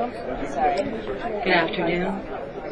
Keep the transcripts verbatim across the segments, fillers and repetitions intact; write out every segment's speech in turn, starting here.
Good afternoon.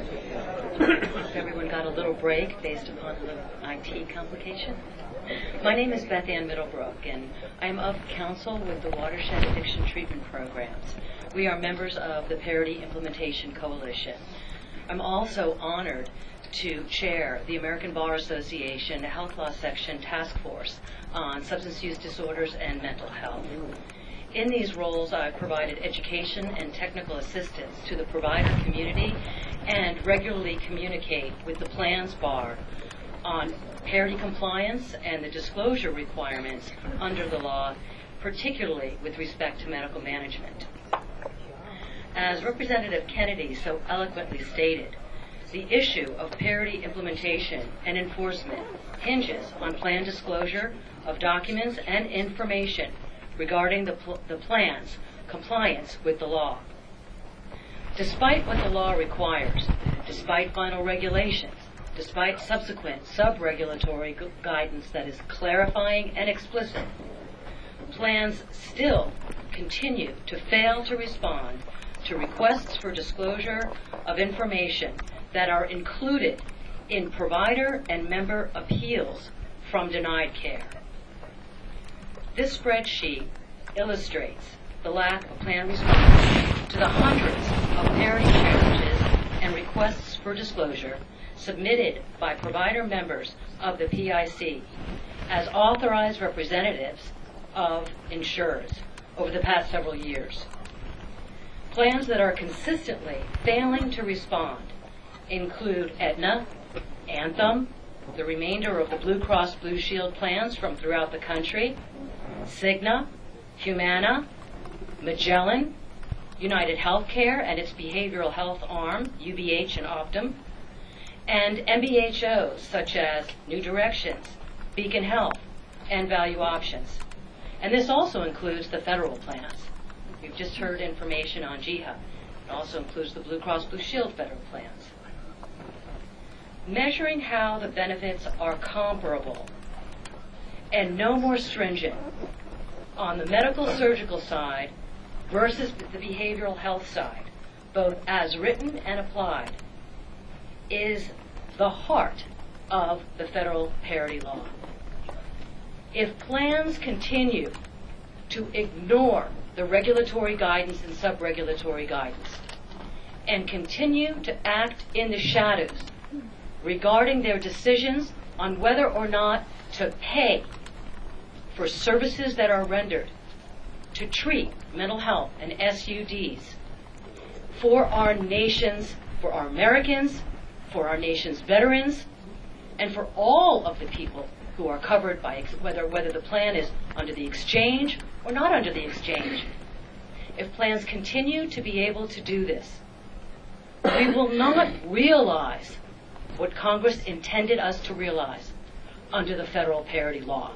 Hope everyone got a little break based upon a little I T complication. My name is Beth Ann Middlebrook, and I am of counsel with the Watershed Addiction Treatment Programs. We are members of the Parity Implementation Coalition. I'm also honored to chair the American Bar Association Health Law Section Task Force on Substance Use Disorders and Mental Health. In these roles, I've provided education and technical assistance to the provider community and regularly communicate with the Plans Bar on parity compliance and the disclosure requirements under the law, particularly with respect to medical management. As Representative Kennedy so eloquently stated, the issue of parity implementation and enforcement hinges on plan disclosure of documents and information regarding the, pl- the plan's compliance with the law. Despite what the law requires, despite final regulations, despite subsequent sub-regulatory gu- guidance that is clarifying and explicit, plans still continue to fail to respond to requests for disclosure of information that are included in provider and member appeals from denied care. This spreadsheet illustrates the lack of plan response to the hundreds of parity challenges and requests for disclosure submitted by provider members of the P I C as authorized representatives of insurers over the past several years. Plans that are consistently failing to respond include Aetna, Anthem, the remainder of the Blue Cross Blue Shield plans from throughout the country, Cigna, Humana, Magellan, United Healthcare and its behavioral health arm, U B H and Optum, and M B H Os such as New Directions, Beacon Health, and Value Options. And this also includes the federal plans. You've just heard information on G H A. It also includes the Blue Cross Blue Shield federal plans. Measuring how the benefits are comparable and no more stringent on the medical surgical side versus the behavioral health side, both as written and applied, is the heart of the federal parity law. If plans continue to ignore the regulatory guidance and sub-regulatory guidance and continue to act in the shadows regarding their decisions on whether or not to pay for services that are rendered to treat mental health and S U Ds for our nation's, for our Americans, for our nation's veterans, and for all of the people who are covered by ex- whether whether the plan is under the exchange or not under the exchange. If plans continue to be able to do this, we will not realize what Congress intended us to realize under the federal parity law.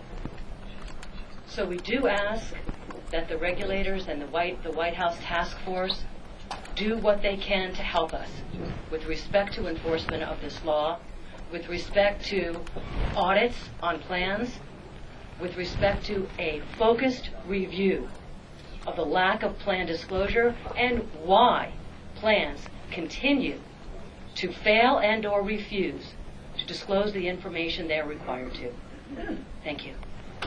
So we do ask that the regulators and the White, the White House task force do what they can to help us with respect to enforcement of this law, with respect to audits on plans, with respect to a focused review of the lack of plan disclosure and why plans continue to fail and or refuse to disclose the information they are required to. Thank you.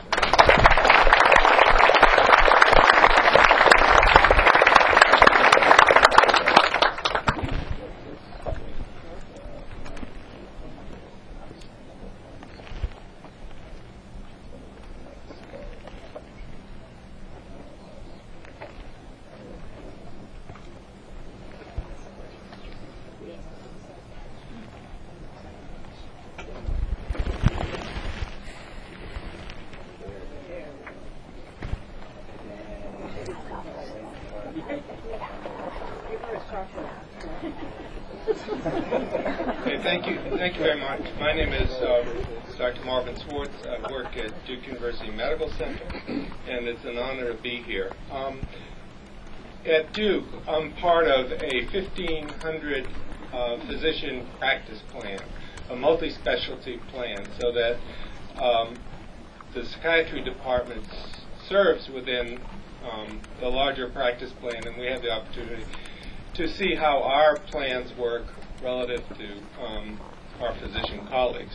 Okay, thank you. Thank you very much. My name is uh, Doctor Marvin Swartz. I work at Duke University Medical Center, and it's an honor to be here. Um, at Duke, I'm part of a fifteen hundred uh, physician practice plan, a multi-specialty plan, so that um, the psychiatry department serves within um, the larger practice plan, and we have the opportunity to see how our plans work relative to um, our physician colleagues.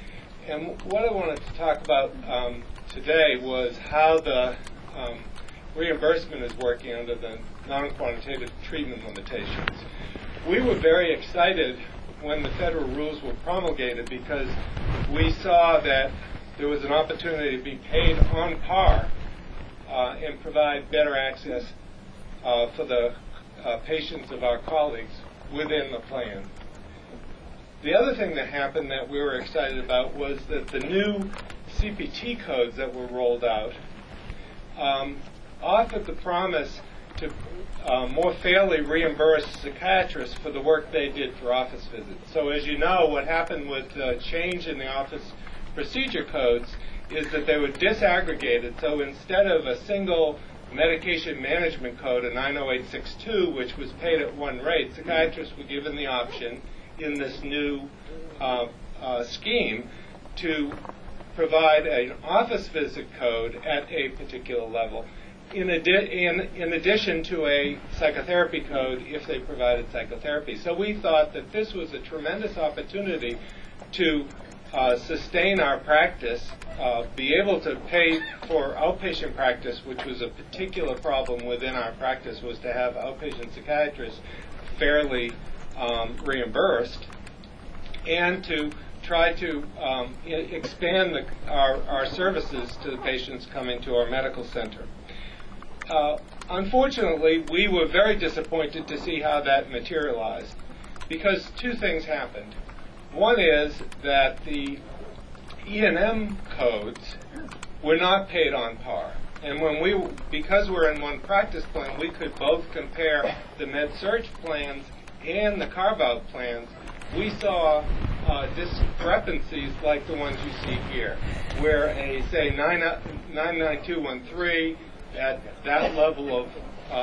And what I wanted to talk about um, today was how the um, reimbursement is working under the non-quantitative treatment limitations. We were very excited when the federal rules were promulgated because we saw that there was an opportunity to be paid on par uh, and provide better access uh, for the uh, patients of our colleagues within the plan. The other thing that happened that we were excited about was that the new C P T codes that were rolled out um, offered the promise to uh, more fairly reimburse psychiatrists for the work they did for office visits. So as you know, what happened with the change in the office procedure codes is that they were disaggregated. So instead of a single medication management code, a nine oh eight six two, which was paid at one rate, psychiatrists were given the option in this new uh, uh, scheme to provide an office visit code at a particular level, in, adi- in, in addition to a psychotherapy code if they provided psychotherapy. So we thought that this was a tremendous opportunity to uh, sustain our practice, uh, be able to pay for outpatient practice, which was a particular problem within our practice, was to have outpatient psychiatrists fairly um, reimbursed, and to try to um, I- expand the, our, our services to the patients coming to our medical center. Uh, unfortunately, we were very disappointed to see how that materialized, because two things happened. One is that the E and M codes were not paid on par. And when we, because we're in one practice plan, we could both compare the med-surg plans and the carve-out plans. We saw uh, discrepancies like the ones you see here, where a, say, nine nine two one three, at that level of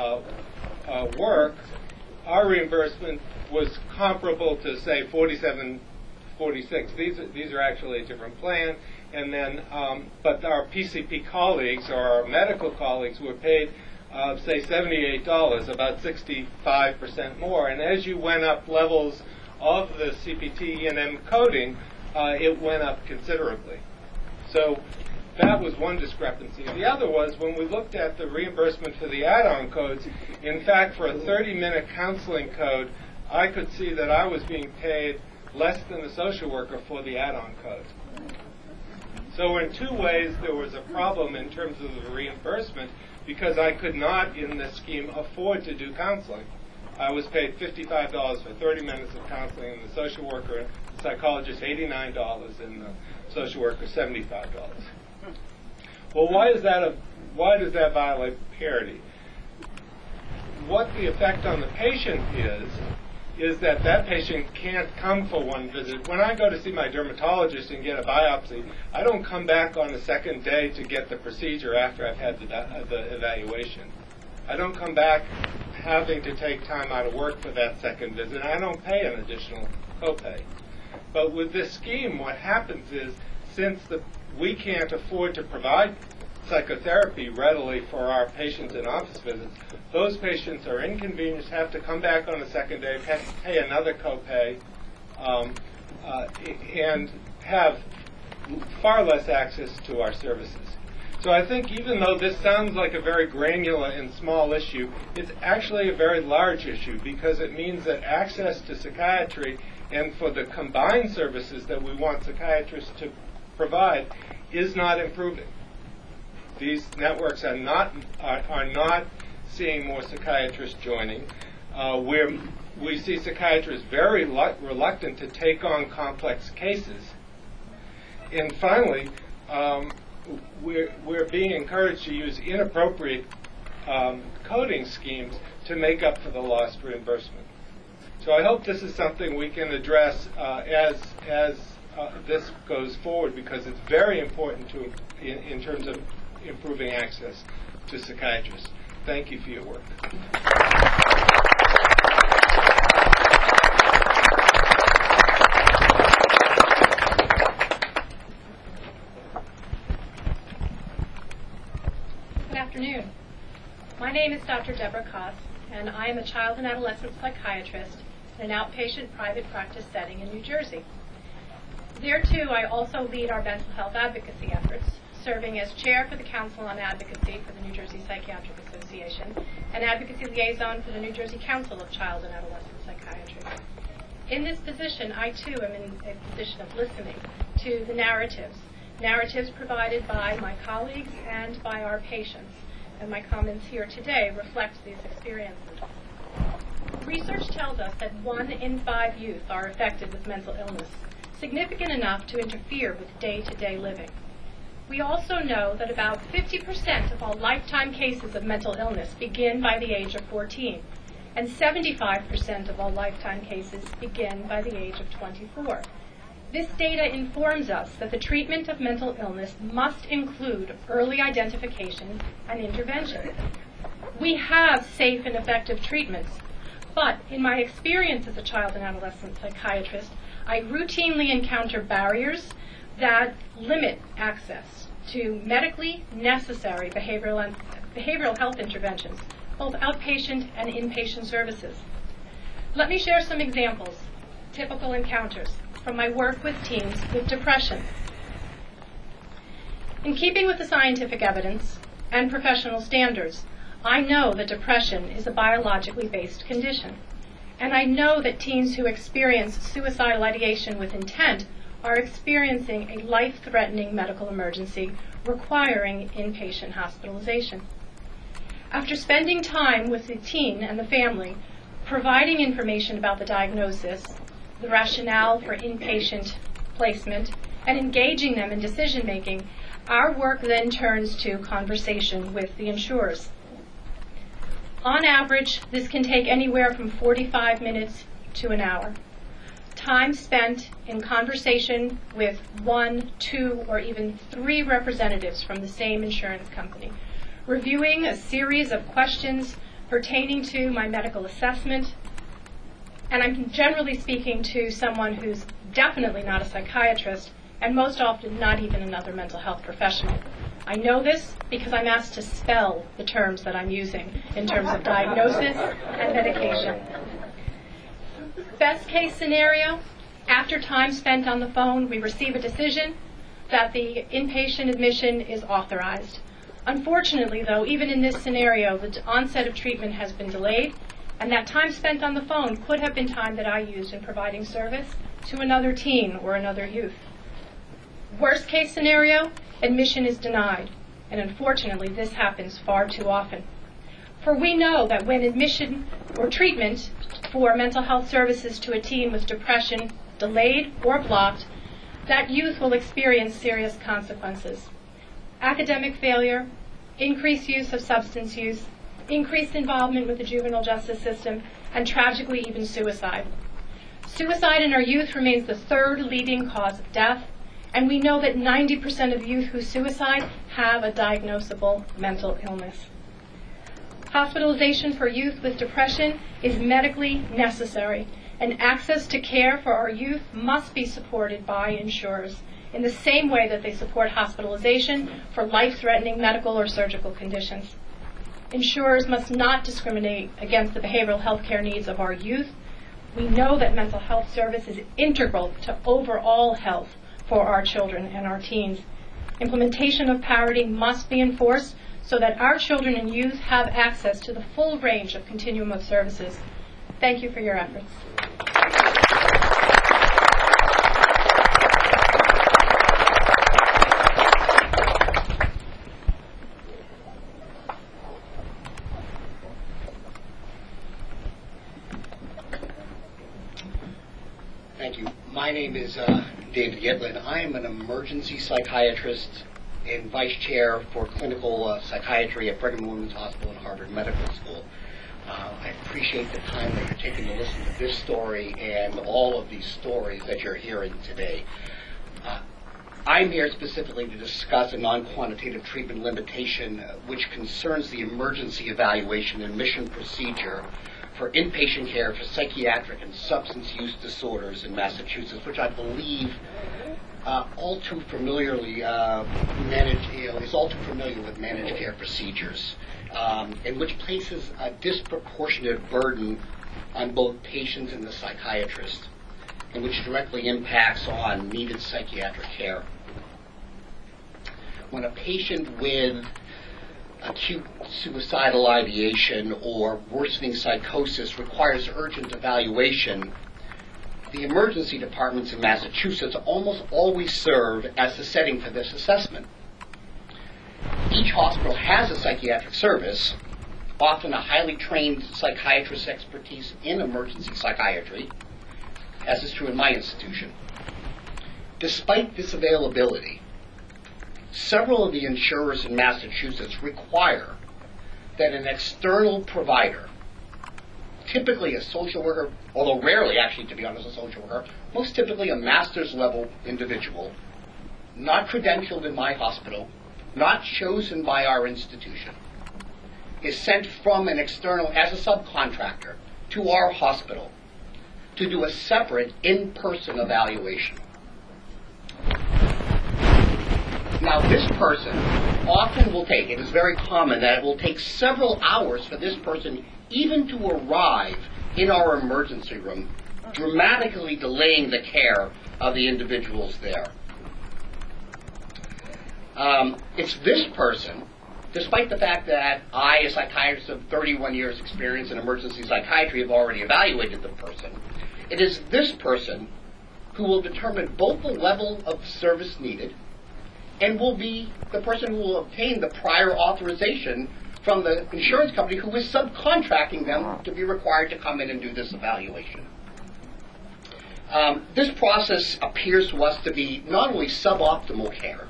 uh, uh, work, our reimbursement was comparable to, say, forty-seven forty-six. These are, these are actually a different plan. And then, um, but our P C P colleagues or our medical colleagues were paid, uh, say, seventy-eight dollars, about sixty-five percent more. And as you went up levels of the C P T E and M coding, uh, it went up considerably. So that was one discrepancy. The other was when we looked at the reimbursement for the add-on codes, in fact, for a thirty-minute counseling code, I could see that I was being paid less than the social worker for the add-on code. So in two ways, there was a problem in terms of the reimbursement, because I could not, in this scheme, afford to do counseling. I was paid fifty-five dollars for thirty minutes of counseling, and the social worker, the psychologist, eighty-nine dollars, and the social worker, seventy-five dollars. Well, why is that a, why does that violate parity? What the effect on the patient is, is that that patient can't come for one visit. When I go to see my dermatologist and get a biopsy, I don't come back on the second day to get the procedure after I've had the, uh, the evaluation. I don't come back having to take time out of work for that second visit. I don't pay an additional copay. But with this scheme, what happens is, since the, we can't afford to provide psychotherapy readily for our patients in office visits, those patients are inconvenienced, have to come back on the second day, have to pay another copay, um, uh, and have far less access to our services. So I think even though this sounds like a very granular and small issue, it's actually a very large issue, because it means that access to psychiatry and for the combined services that we want psychiatrists to provide is not improving. These networks are not are, are not seeing more psychiatrists joining. Uh, where we see psychiatrists very lu- reluctant to take on complex cases. And finally, um, we're, we're being encouraged to use inappropriate um, coding schemes to make up for the lost reimbursement. So I hope this is something we can address uh, as as uh, this goes forward, because it's very important to in, in terms of improving access to psychiatrists. Thank you for your work. Good afternoon. My name is Doctor Deborah Koss, and I am a child and adolescent psychiatrist in an outpatient private practice setting in New Jersey. There, too, I also lead our mental health advocacy efforts, serving as chair for the Council on Advocacy for the New Jersey Psychiatric Association and advocacy liaison for the New Jersey Council of Child and Adolescent Psychiatry. In this position, I, too, am in a position of listening to the narratives, narratives provided by my colleagues and by our patients, and my comments here today reflect these experiences. Research tells us that one in five youth are affected with mental illness, significant enough to interfere with day-to-day living. We also know that about fifty percent of all lifetime cases of mental illness begin by the age of fourteen, and seventy-five percent of all lifetime cases begin by the age of twenty-four. This data informs us that the treatment of mental illness must include early identification and intervention. We have safe and effective treatments, but in my experience as a child and adolescent psychiatrist, I routinely encounter barriers that limit access to medically necessary behavioral, and, behavioral health interventions, both outpatient and inpatient services. Let me share some examples, typical encounters, from my work with teens with depression. In keeping with the scientific evidence and professional standards, I know that depression is a biologically based condition, and I know that teens who experience suicidal ideation with intent are experiencing a life-threatening medical emergency requiring inpatient hospitalization. After spending time with the teen and the family, providing information about the diagnosis, the rationale for inpatient placement, and engaging them in decision-making, our work then turns to conversation with the insurers. On average, this can take anywhere from forty-five minutes to an hour. Time spent in conversation with one, two, or even three representatives from the same insurance company, reviewing a series of questions pertaining to my medical assessment, and I'm generally speaking to someone who's definitely not a psychiatrist and most often not even another mental health professional. I know this because I'm asked to spell the terms that I'm using in terms of diagnosis and medication. Best case scenario, after time spent on the phone, we receive a decision that the inpatient admission is authorized. Unfortunately, though, even in this scenario, the onset of treatment has been delayed, and that time spent on the phone could have been time that I used in providing service to another teen or another youth. Worst case scenario, admission is denied, and unfortunately this happens far too often. For we know that when admission or treatment for mental health services to a teen with depression delayed or blocked, that youth will experience serious consequences. Academic failure, increased use of substance use, increased involvement with the juvenile justice system, and tragically even suicide. Suicide in our youth remains the third leading cause of death, and we know that ninety percent of youth who suicide have a diagnosable mental illness. Hospitalization for youth with depression is medically necessary, and access to care for our youth must be supported by insurers in the same way that they support hospitalization for life-threatening medical or surgical conditions. Insurers must not discriminate against the behavioral health care needs of our youth. We know that mental health service is integral to overall health for our children and our teens. Implementation of parity must be enforced so that our children and youth have access to the full range of continuum of services. Thank you for your efforts. Thank you. My name is uh, David Gitlin. I am an emergency psychiatrist and vice chair for clinical uh, psychiatry at Brigham and Women's Hospital and Harvard Medical School. Uh, I appreciate the time that you're taking to listen to this story and all of these stories that you're hearing today. Uh, I'm here specifically to discuss a non-quantitative treatment limitation uh, which concerns the emergency evaluation and admission procedure for inpatient care for psychiatric and substance use disorders in Massachusetts, which I believe uh, all too familiarly uh, managed, you know, is all too familiar with managed care procedures, um, and which places a disproportionate burden on both patients and the psychiatrist, and which directly impacts on needed psychiatric care. When a patient with acute suicidal ideation or worsening psychosis requires urgent evaluation, the emergency departments in Massachusetts almost always serve as the setting for this assessment. Each hospital has a psychiatric service, often a highly trained psychiatrist's expertise in emergency psychiatry, as is true in my institution. Despite this availability, several of the insurers in Massachusetts require that an external provider, typically a social worker, although rarely actually, to be honest, a social worker, most typically a master's level individual, not credentialed in my hospital, not chosen by our institution, is sent from an external, as a subcontractor, to our hospital to do a separate in-person evaluation. Now, this person often will take, it is very common that it will take several hours for this person even to arrive in our emergency room, dramatically delaying the care of the individuals there. Um, it's this person, despite the fact that I, a psychiatrist of thirty-one years experience in emergency psychiatry, have already evaluated the person, it is this person who will determine both the level of service needed and will be the person who will obtain the prior authorization from the insurance company who is subcontracting them to be required to come in and do this evaluation. Um, this process appears to us to be not only suboptimal care,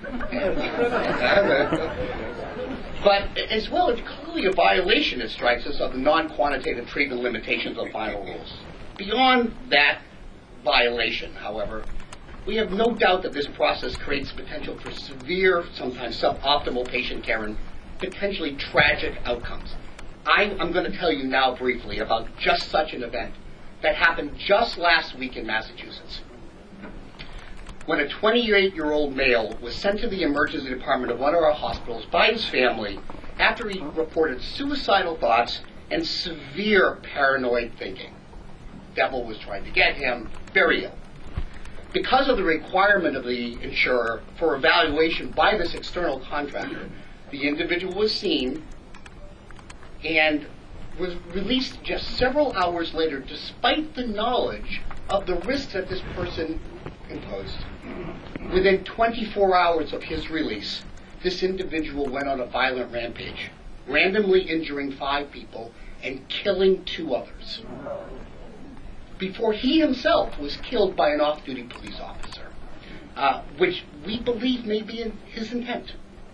but as well as clearly a violation, it strikes us, of the non-quantitative treatment limitations of final rules. Beyond that violation, however, we have no doubt that this process creates potential for severe, sometimes suboptimal patient care and potentially tragic outcomes. I, I'm going to tell you now briefly about just such an event that happened just last week in Massachusetts, when a twenty-eight-year-old male was sent to the emergency department of one of our hospitals by his family after he reported suicidal thoughts and severe paranoid thinking. Devil was trying to get him, very ill. Because of the requirement of the insurer for evaluation by this external contractor, the individual was seen and was released just several hours later, despite the knowledge of the risks that this person imposed. Within twenty-four hours of his release, this individual went on a violent rampage, randomly injuring five people and killing two others, before he himself was killed by an off-duty police officer, uh, which we believe may be in his intent.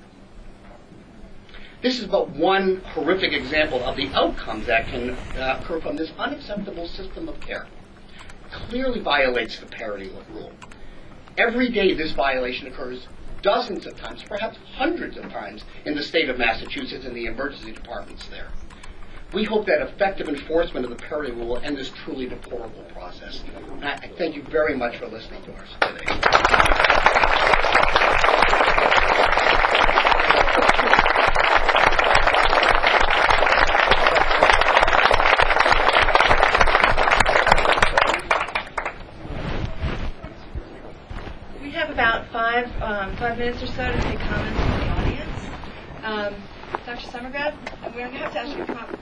This is but one horrific example of the outcomes that can uh, occur from this unacceptable system of care. Clearly violates the parity rule. Every day this violation occurs dozens of times, perhaps hundreds of times, in the state of Massachusetts and the emergency departments there. We hope that effective enforcement of the parity rule will end this truly deplorable process. And I thank you very much for listening to us today. We have about five um, five minutes or so to take comments from the audience. Um, Doctor Summergrad, we're going to have to ask you to come up.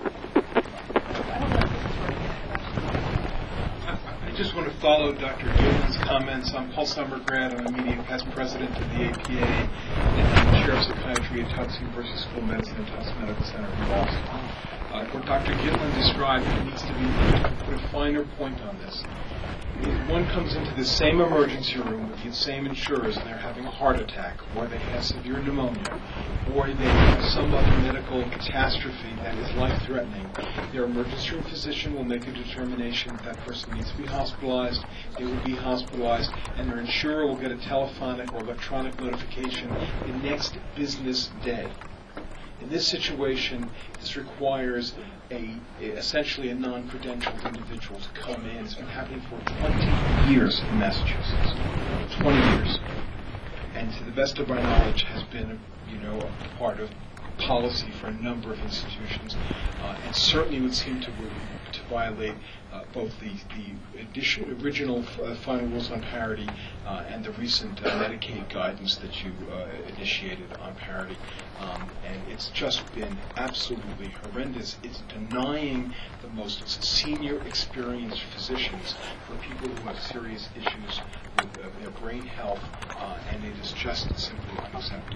I just want to follow Doctor Gilman's comments. I'm Paul Summergrad. I'm immediate past president of the A P A and the chair of psychiatry at Tufts University School of Medicine and Tufts Medical Center in Boston. Uh, what Doctor Gilman described needs to be put a finer point on this. If one comes into the same emergency room with the same insurers and they're having a heart attack, or they have severe pneumonia, or they have some other medical catastrophe that is life-threatening, their emergency room physician will make a determination that that person needs to be hospitalized, they will be hospitalized, and their insurer will get a telephonic or electronic notification the next business day. In this situation, this requires a, a essentially a non-credentialed individual to come in. It's been happening for twenty years in Massachusetts. twenty years. And to the best of our knowledge has been, you know, a part of policy for a number of institutions, uh, and certainly would seem to, to violate uh, both the, the edition, original uh, final rules on parity uh, and the recent uh, Medicaid guidance that you uh, initiated on parity. Um, and it's just been absolutely horrendous. It's denying the most senior experienced physicians for people who have serious issues with uh, their brain health, uh, and it is just simply unacceptable.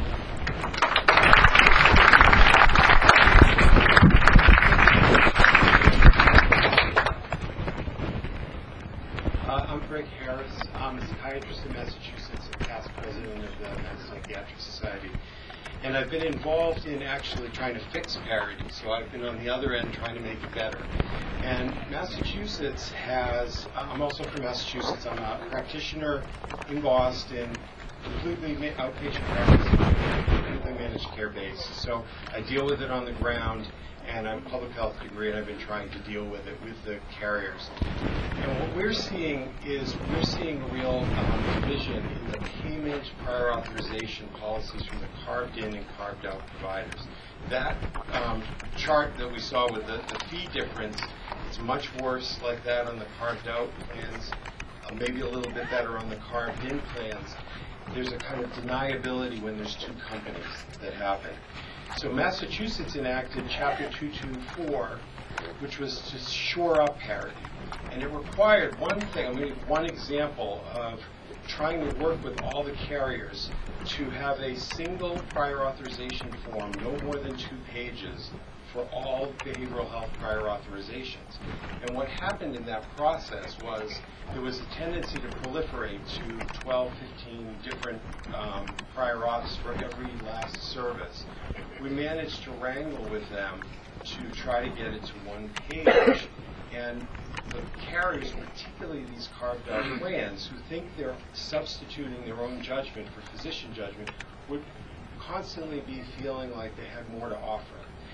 Uh, I'm Greg Harris. I'm a psychiatrist in Massachusetts and past president of the Mass Psychiatric Society. And I've been involved in actually trying to fix parity, so I've been on the other end trying to make it better. And Massachusetts has, I'm also from Massachusetts, I'm a practitioner in Boston, completely ma- outpatient practice, completely managed care based. So I deal with it on the ground, and I'm a public health degree, and I've been trying to deal with it with the carriers. And what we're seeing is we're seeing a real um, division in the payment prior authorization policies from the carved in and carved out providers. That um, chart that we saw with the, the fee difference is much worse like that on the carved out plans, uh, maybe a little bit better on the carved in plans. There's a kind of deniability when there's two companies that happen. So Massachusetts enacted Chapter two twenty-four, which was to shore up parity. And it required one thing, I mean, one example of trying to work with all the carriers to have a single prior authorization form, no more than two pages, for all behavioral health prior authorizations. And what happened in that process was there was a tendency to proliferate to twelve, fifteen different um, prior auths for every last service. We managed to wrangle with them to try to get it to one page. And the carriers, particularly these carved out plans, who think they're substituting their own judgment for physician judgment, would constantly be feeling like they had more to offer.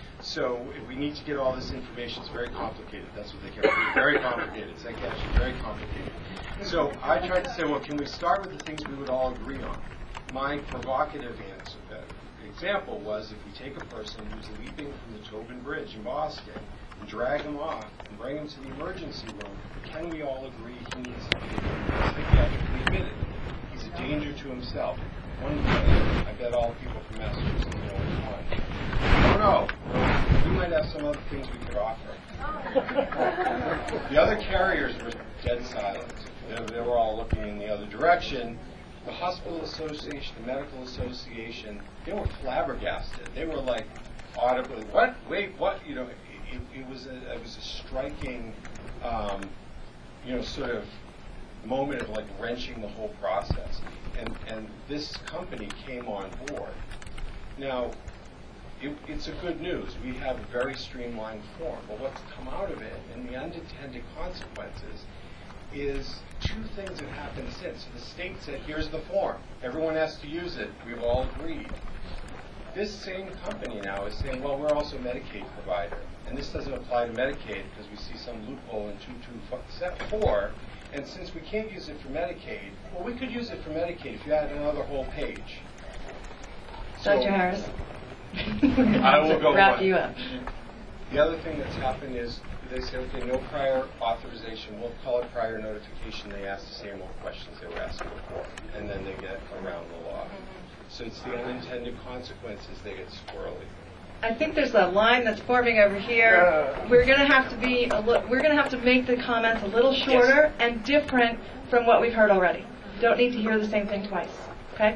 So if we need to get all this information, it's very complicated. That's what they care about. It's very complicated. Psychiatry is very complicated. So I tried to say, well, can we start with the things we would all agree on? My provocative answer, uh, example was if we take a person who's leaping from the Tobin Bridge in Boston and drag him off and bring him to the emergency room, can we all agree he needs to be psychiatrically admitted? He's a danger to himself. One thing, I bet all people from Massachusetts know which one. I don't know. We might have some other things we could offer. The other carriers were dead silent. They, they were all looking in the other direction. The hospital association, the medical association, they were flabbergasted. They were like audibly, what? Wait, what? You know, it, it, it was a, it was a striking, um, you know, sort of moment of like wrenching the whole process. And and this company came on board. Now, it, it's a good news. We have a very streamlined form. But what's come out of it and the unintended consequences is two things that happened since. So the state said, here's the form. Everyone has to use it. We've all agreed. This same company now is saying, well, we're also a Medicaid provider. And this doesn't apply to Medicaid because we see some loophole in two twenty-four. And since we can't use it for Medicaid, well, we could use it for Medicaid if you add another whole page. So, Doctor Harris. I will go Wrap on. you up. The other thing that's happened is they say, okay, no prior authorization. We'll call it prior notification. They ask the same old questions they were asking before, and then they get around the law. So it's the unintended consequences. They get squirrely. I think there's a line that's forming over here. We're going to have to be a li- we're going to have to make the comments a little shorter Yes. and different from what we've heard already. Don't need to hear the same thing twice. Okay?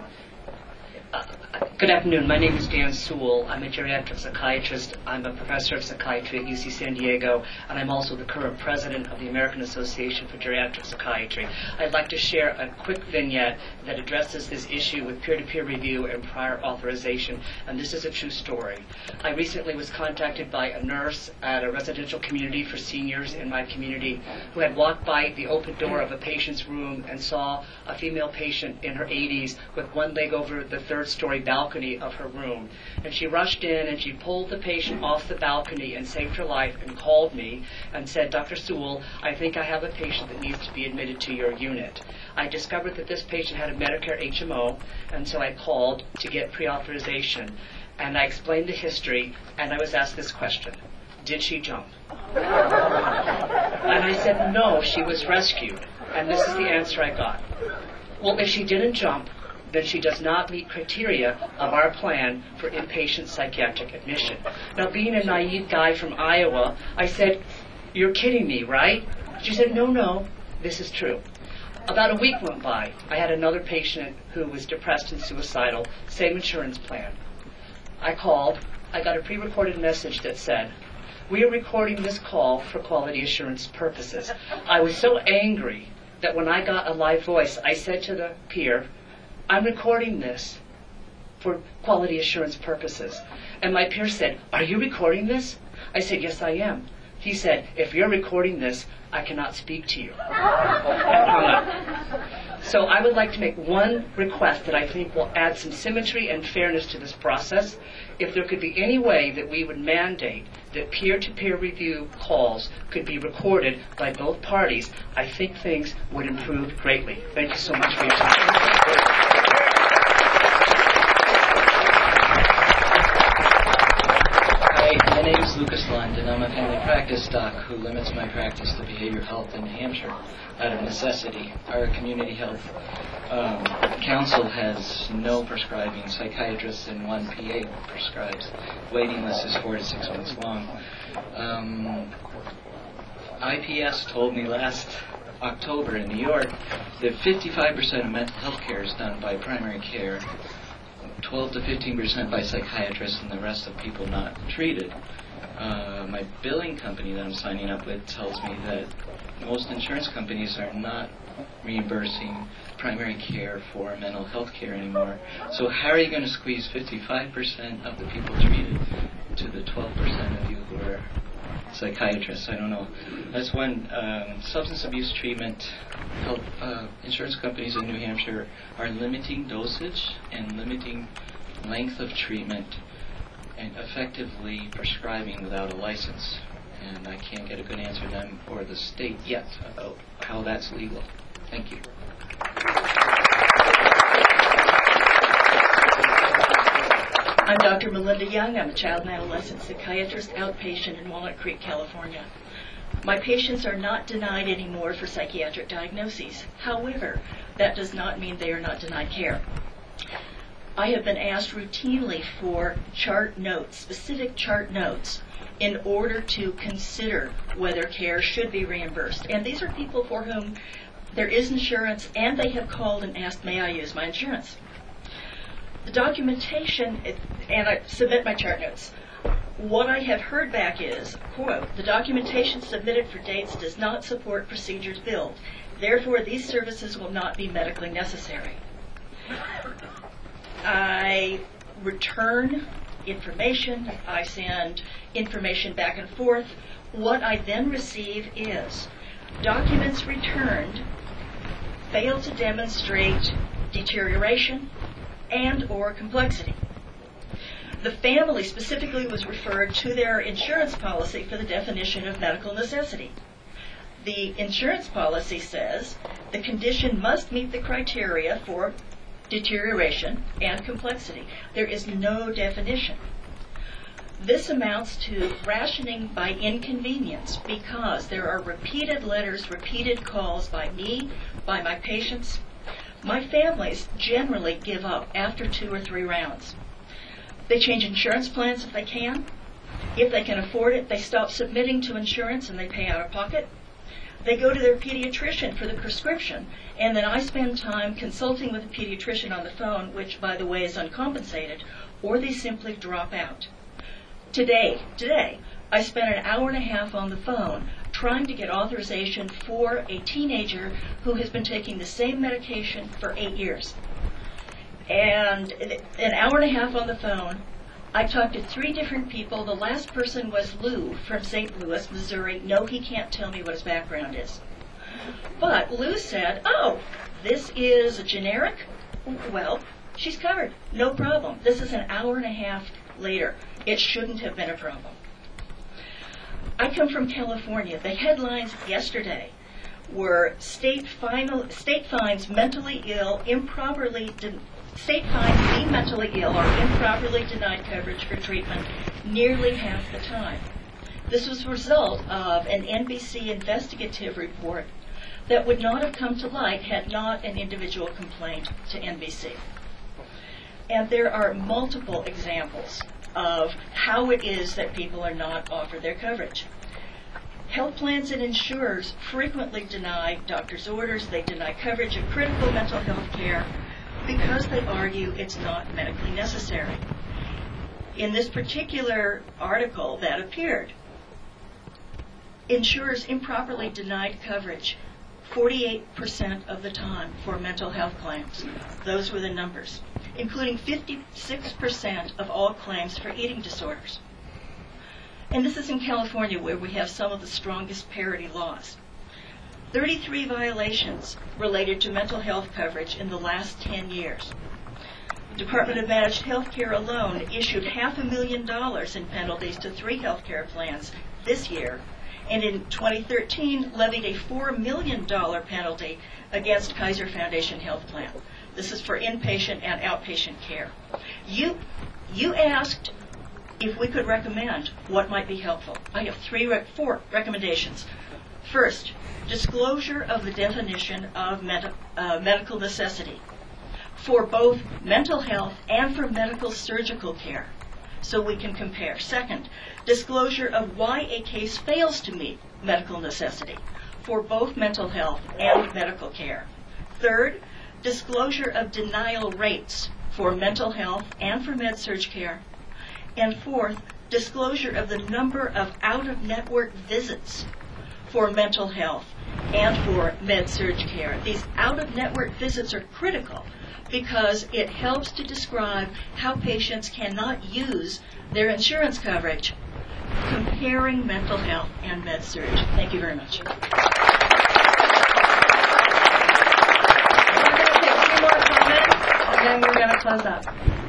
Good afternoon. My name is Dan Sewell. I'm a geriatric psychiatrist. I'm a professor of psychiatry at U C San Diego, and I'm also the current president of the American Association for Geriatric Psychiatry. I'd like to share a quick vignette that addresses this issue with peer-to-peer review and prior authorization, and this is a true story. I recently was contacted by a nurse at a residential community for seniors in my community who had walked by the open door of a patient's room and saw a female patient in her eighties with one leg over the third-story balcony of her room. And she rushed in and she pulled the patient off the balcony and saved her life and called me and said, Doctor Sewell, I think I have a patient that needs to be admitted to your unit. I discovered that this patient had a Medicare H M O, and so I called to get pre-authorization. And I explained the history, and I was asked this question: did she jump? And I said, no, she was rescued. And this is the answer I got. Well, if she didn't jump, then she does not meet criteria of our plan for inpatient psychiatric admission. Now, being a naive guy from Iowa, I said, you're kidding me, right? She said, no, no, this is true. About a week went by. I had another patient who was depressed and suicidal, same insurance plan. I called. I got a pre-recorded message that said, we are recording this call for quality assurance purposes. I was so angry that when I got a live voice, I said to the peer, I'm recording this for quality assurance purposes. And my peer said, are you recording this? I said, yes, I am. He said, if you're recording this, I cannot speak to you. And hung up. So I would like to make one request that I think will add some symmetry and fairness to this process. If there could be any way that we would mandate that peer-to-peer review calls could be recorded by both parties, I think things would improve greatly. Thank you so much for your time. My name is Lucas Lund, and I'm a family practice doc who limits my practice to behavioral health in New Hampshire out of necessity. Our community health um, council has no prescribing psychiatrists, and one P A prescribes. Waiting list is four to six months long. Um, I P S told me last October in New York that fifty-five percent of mental health care is done by primary care, twelve to fifteen percent by psychiatrists, and the rest of people not treated. Uh, my billing company that I'm signing up with tells me that most insurance companies are not reimbursing primary care for mental health care anymore. So how are you going to squeeze fifty-five percent of the people treated to the twelve percent of you who are psychiatrists? I don't know. That's one. Um, substance abuse treatment, health, uh, insurance companies in New Hampshire are limiting dosage and limiting length of treatment and effectively prescribing without a license. And I can't get a good answer to them or the state yet about how that's legal. Thank you. I'm Doctor Melinda Young. I'm a child and adolescent psychiatrist, outpatient in Walnut Creek, California. My patients are not denied anymore for psychiatric diagnoses. However, that does not mean they are not denied care. I have been asked routinely for chart notes, specific chart notes, in order to consider whether care should be reimbursed. And these are people for whom there is insurance, and they have called and asked, may I use my insurance? The documentation, and I submit my chart notes. What I have heard back is, quote, the documentation submitted for dates does not support procedures billed. Therefore, these services will not be medically necessary. I return information. I send information back and forth. What I then receive is documents returned fail to demonstrate deterioration and or complexity. The family specifically was referred to their insurance policy for the definition of medical necessity. The insurance policy says the condition must meet the criteria for deterioration and complexity. There is no definition. This amounts to rationing by inconvenience because there are repeated letters, repeated calls by me, by my patients. My families generally give up after two or three rounds. They change insurance plans if they can. If they can afford it, they stop submitting to insurance and they pay out of pocket. They go to their pediatrician for the prescription, and then I spend time consulting with the pediatrician on the phone, which, by the way, is uncompensated, or they simply drop out. Today, today, I spent an hour and a half on the phone trying to get authorization for a teenager who has been taking the same medication for eight years. And an hour and a half on the phone, I talked to three different people. The last person was Lou from Saint Louis, Missouri. No, he can't tell me what his background is. But Lou said, oh, this is a generic? Well, She's covered, no problem. This is an hour and a half later. It shouldn't have been a problem. I come from California. The headlines yesterday were state final state finds mentally ill improperly de- state finds the mentally ill or improperly denied coverage for treatment nearly half the time. This was a result of an N B C investigative report that would not have come to light had not an individual complained to N B C. And there are multiple examples of how it is that people are not offered their coverage. Health plans and insurers frequently deny doctors' orders. They deny coverage of critical mental health care because they argue it's not medically necessary. In this particular article that appeared, insurers improperly denied coverage forty-eight percent of the time for mental health claims. Those were the numbers, including fifty-six percent of all claims for eating disorders. And this is in California, where we have some of the strongest parity laws. thirty-three violations related to mental health coverage in the last ten years. The Department of Managed Health Care alone issued half a million dollars in penalties to three health care plans this year, and in twenty thirteen levied a four million dollars penalty against Kaiser Foundation Health Plan. This is for inpatient and outpatient care. You, you asked if we could recommend what might be helpful. I have three, re- four recommendations. First, disclosure of the definition of med- uh, medical necessity for both mental health and for medical surgical care, so we can compare. Second, disclosure of why a case fails to meet medical necessity for both mental health and medical care. Third, disclosure of denial rates for mental health and for med-surg care. And fourth, disclosure of the number of out-of-network visits for mental health and for med-surg care. These out-of-network visits are critical because it helps to describe how patients cannot use their insurance coverage comparing mental health and med-surg. Thank you very much. We're going to take two more comments, and then we're going to close up.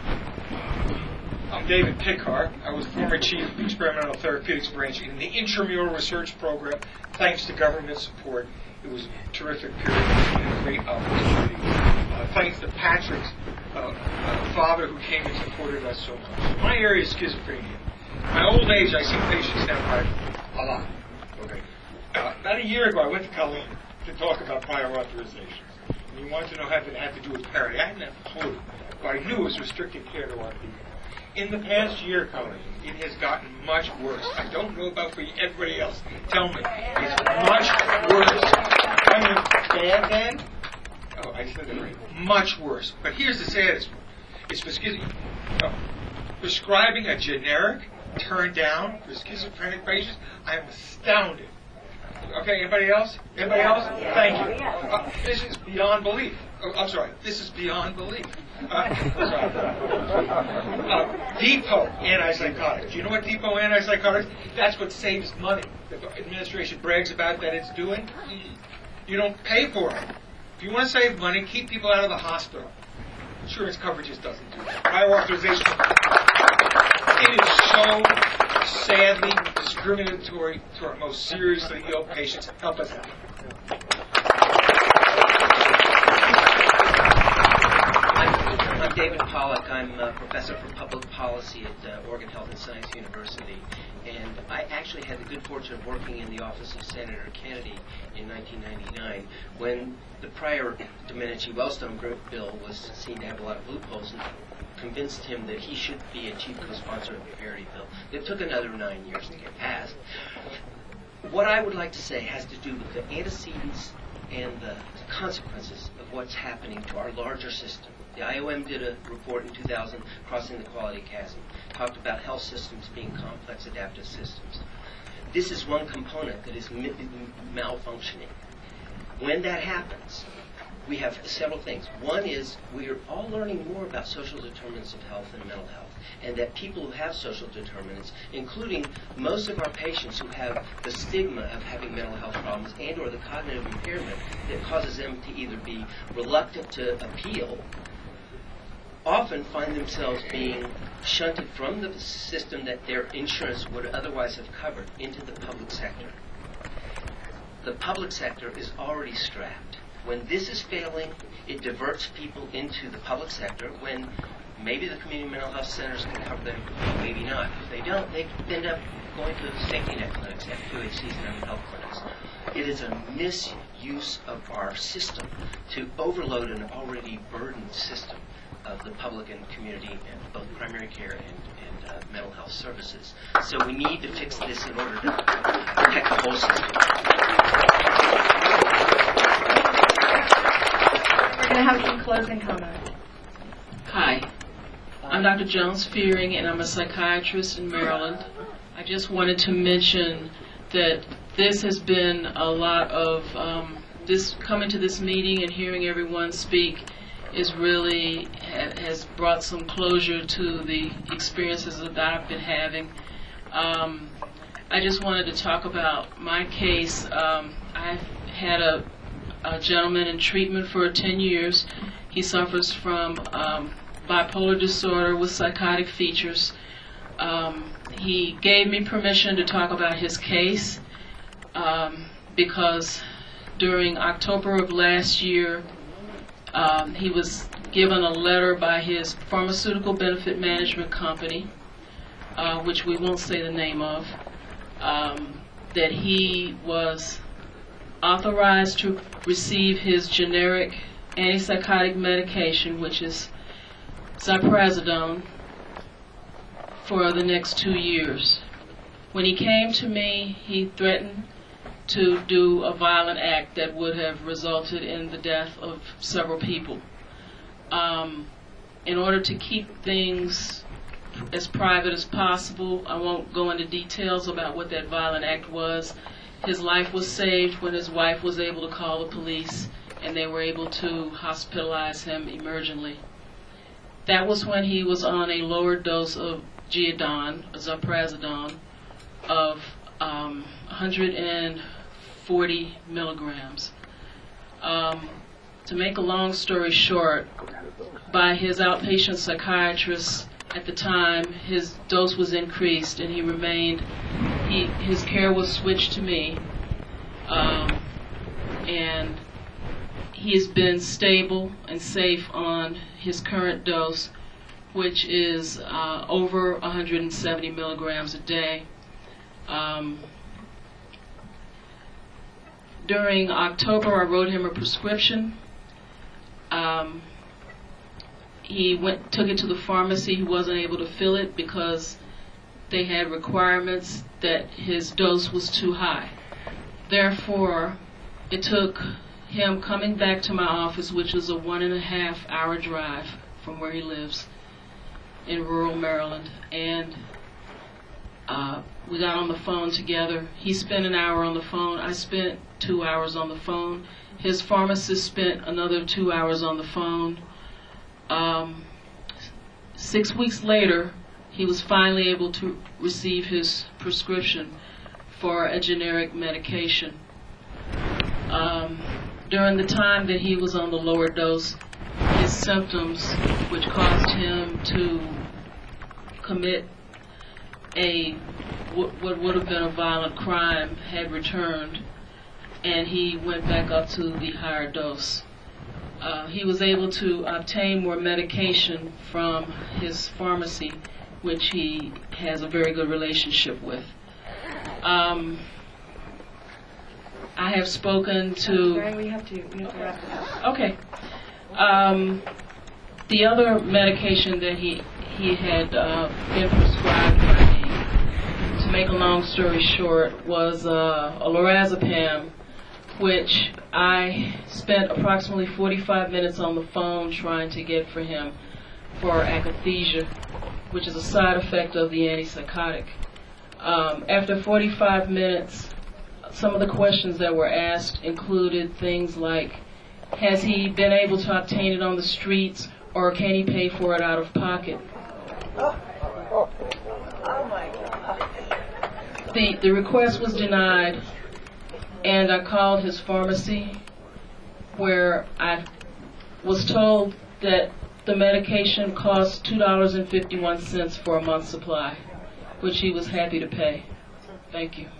I'm David Pickard. I was former chief of the Experimental Therapeutics Branch in the intramural research program. Thanks to government support, it was a terrific period and a great opportunity. Uh, thanks to Patrick's uh, uh, father who came and supported us so much. My area is schizophrenia. In my old age, I see patients now by a lot. Okay. Uh, about a year ago, I went to Colleen to talk about prior authorizations. And he wanted to know how it had to do with parity. I didn't have a clue, but I knew it was restricted care to our people. In the past year, Colleen, it has gotten much worse. I don't know about for everybody else. Tell me. It's much worse. I mean, bad, bad? Oh, I said it right. Much worse. But here's the saddest one. It's for schizophrenia. Oh, prescribing a generic turned down for schizophrenic patients, I'm astounded. Okay, anybody else? Anybody else? Thank you. Uh, this is beyond belief. Oh, I'm sorry. This is beyond belief. Uh, sorry. Uh, Depot antipsychotics. Do you know what Depot antipsychotics? That's what saves money. The administration brags about that it's doing. You don't pay for it. If you want to save money, keep people out of the hospital. Insurance coverage just doesn't do that. Prior authorization. It is so sadly discriminatory to our most seriously ill patients. Help us out. I'm, I'm David Pollack. I'm a professor for public policy at uh, Oregon Health and Science University. And I actually had the good fortune of working in the office of Senator Kennedy in nineteen ninety-nine when the prior Domenici-Wellstone bill was seen to have a lot of loopholes and convinced him that he should be a chief co-sponsor of the parity bill. It took another nine years to get passed. What I would like to say has to do with the antecedents and the consequences of what's happening to our larger system. The I O M did a report in two thousand, Crossing the Quality Chasm, talked about health systems being complex adaptive systems. This is one component that is mi- malfunctioning. When that happens, we have several things. One is we are all learning more about social determinants of health and mental health, and that people who have social determinants, including most of our patients who have the stigma of having mental health problems and or the cognitive impairment that causes them to either be reluctant to appeal often find themselves being shunted from the system that their insurance would otherwise have covered into the public sector. The public sector is already strapped. When this is failing, it diverts people into the public sector when maybe the community mental health centers can cover them, maybe not. If they don't, they end up going to the safety net clinics, F Q H Cs and mental health clinics. It is a misuse of our system to overload an already burdened system of the public and community, and both primary care and, and uh, mental health services. So we need to fix this in order to protect the whole system. We're going to have some closing comments. Hi, I'm Doctor Jones Fearing, and I'm a psychiatrist in Maryland. I just wanted to mention that this has been a lot of, um, this coming to this meeting and hearing everyone speak is really, ha- has brought some closure to the experiences that I've been having. Um, I just wanted to talk about my case. Um, I've had a, a gentleman in treatment for ten years. He suffers from um, bipolar disorder with psychotic features. Um, he gave me permission to talk about his case um, because during October of last year, um, he was given a letter by his pharmaceutical benefit management company, uh, which we won't say the name of, um, that he was authorized to receive his generic antipsychotic medication, which is ziprasidone, for the next two years. When he came to me, he threatened to do a violent act that would have resulted in the death of several people. Um, in order to keep things as private as possible, I won't go into details about what that violent act was. His life was saved when his wife was able to call the police, and they were able to hospitalize him emergently. That was when he was on a lower dose of Geodon, ziprasidone, of um, one hundred forty milligrams. Um, to make a long story short, by his outpatient psychiatrist at the time, his dose was increased and he remained, he, his care was switched to me, um, and he has been stable and safe on his current dose, which is uh, over one hundred seventy milligrams a day. Um, during October, I wrote him a prescription. Um, he went, took it to the pharmacy. He wasn't able to fill it because they had requirements that his dose was too high. Therefore, it took him coming back to my office, which is a one and a half hour drive from where he lives in rural Maryland, and uh, we got on the phone together. He spent an hour on the phone. I spent two hours on the phone. His pharmacist spent another two hours on the phone. Um, six weeks later, he was finally able to receive his prescription for a generic medication. Um, during the time that he was on the lower dose, his symptoms, which caused him to commit a what would have been a violent crime, had returned, and he went back up to the higher dose. Uh, he was able to obtain more medication from his pharmacy, which he has a very good relationship with. Um, I have spoken to... Sorry, we have to, we have to wrap it up. Okay. Um, the other medication that he, he had uh, been prescribed by me, to make a long story short, was uh, a lorazepam, which I spent approximately forty-five minutes on the phone trying to get for him for akathisia, which is a side effect of the antipsychotic. Um, after forty-five minutes, some of the questions that were asked included things like, has he been able to obtain it on the streets, or can he pay for it out of pocket? Oh, oh my God. The, the request was denied, and I called his pharmacy, where I was told that the medication cost two dollars and fifty-one cents for a month's supply, which he was happy to pay. Thank you.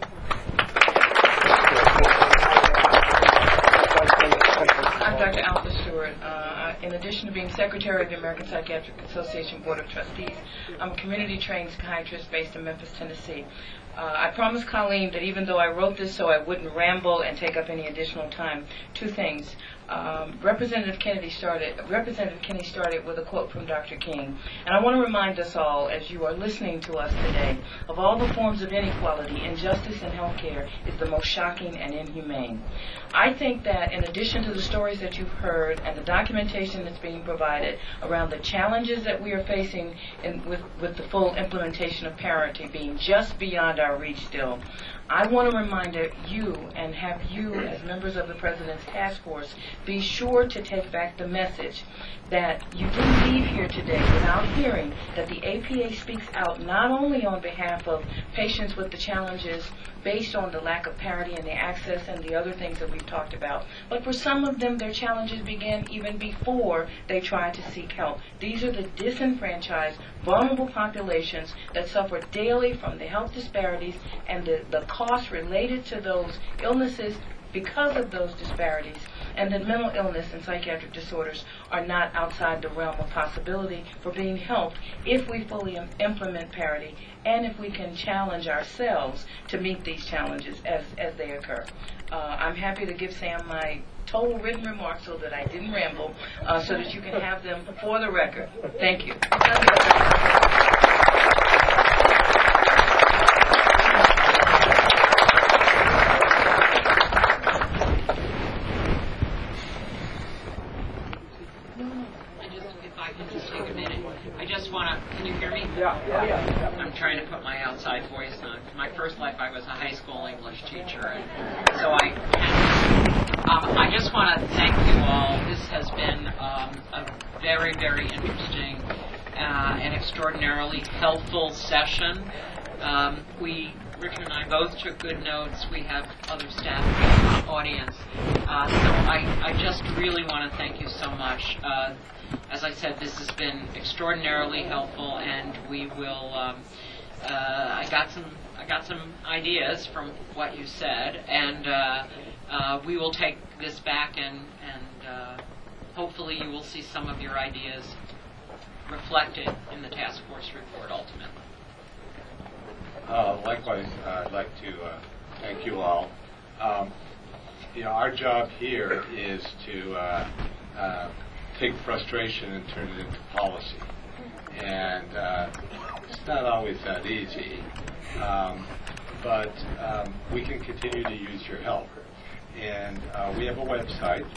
I'm Doctor Alpha Stewart. Uh, in addition to being Secretary of the American Psychiatric Association Board of Trustees, I'm a community-trained psychiatrist based in Memphis, Tennessee. Uh, I promised Colleen that even though I wrote this so I wouldn't ramble and take up any additional time, two things. Um, Representative Kennedy started. Representative Kennedy started with a quote from Doctor King, and I want to remind us all, as you are listening to us today, of all the forms of inequality, injustice in healthcare is the most shocking and inhumane. I think that in addition to the stories that you've heard and the documentation that's being provided around the challenges that we are facing in, with, with the full implementation of parity being just beyond our reach still, I want to remind you and have you as members of the President's Task Force be sure to take back the message that you didn't leave here today without hearing that the A P A speaks out not only on behalf of patients with the challenges based on the lack of parity and the access and the other things that we've talked about, but for some of them their challenges began even before they tried to seek help. These are the disenfranchised, vulnerable populations that suffer daily from the health disparities and the, the costs related to those illnesses because of those disparities, and that mental illness and psychiatric disorders are not outside the realm of possibility for being helped if we fully im- implement parity and if we can challenge ourselves to meet these challenges as, as they occur. Uh, I'm happy to give Sam my total written remarks so that I didn't ramble, uh, so that you can have them for the record. Thank you. I just want to, can you hear me? Yeah, yeah, yeah. I'm trying to put my outside voice on. In my first life, I was a high school English teacher, and so I um, I just want to thank you all. This has been um, a very, very interesting uh, and extraordinarily helpful session. Um, we, Richard and I both took good notes. We have other staff in the audience. Uh, so I, I just really want to thank you so much. Uh, As I said, this has been extraordinarily helpful, and we will. Um, uh, I got some. I got some ideas from what you said, and uh, uh, we will take this back, and and uh, hopefully you will see some of your ideas reflected in the task force report ultimately. Uh, likewise, uh, I'd like to uh, thank you all. Um, you know, our job here is to. Uh, uh, take frustration and turn it into policy. And uh, it's not always that easy, um, but um, we can continue to use your help. And uh, we have a website